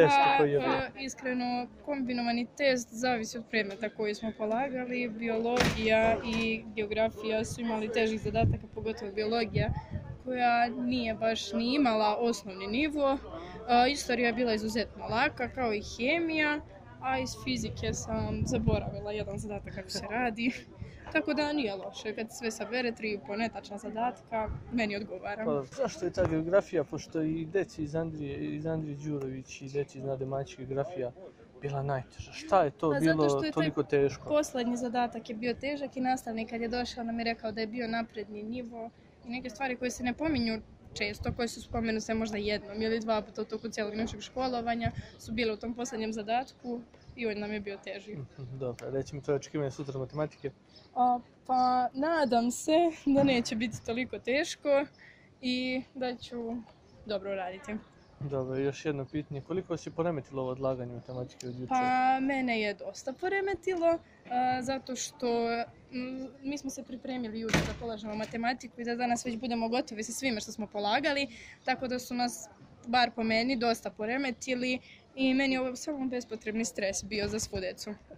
test koji je bio? Iskreno, kombinovani test zavisi od predmeta koji smo polagali. Biologija i geografija su imali težih zadataka, pogotovo biologija, koja nije baš ni imala osnovni nivo. Istorija je bila izuzetno laka, kao i hemija, a iz fizike sam zaboravila jedan zadatak kako se radi. Tako da nije loše, kad sve sabere 3,5 netačna zadatka, meni odgovara. Pa, zašto je ta geografija, pošto i deci iz Andrije Đurović i deci iz Nade Mačić geografija bila najteža? Šta je to bilo toliko teško? Poslednji zadatak je bio težak i nastavnik kad je došao nam je rekao da je bio napredni nivo i neke stvari koje se ne pominju često, koje su spomenu se možda jednom ili dva puta u toku cijelog našeg školovanja, su bile u tom poslednjem zadatku i on nam je bio teži. Dobro, reći mi tvoje očekivanje sutra matematike? Pa nadam se da neće biti toliko teško i da ću dobro raditi. Dobro, još jedno pitanje. Koliko si poremetilo ovo odlaganje matematike od jučer? Pa mene je dosta poremetilo, zato što mi smo se pripremili jutro da polažemo matematiku i da danas već budemo gotovi sa svime što smo polagali, tako da su nas, bar po meni, dosta poremetili i meni je ovo samo bespotrebni stres bio za svu decu.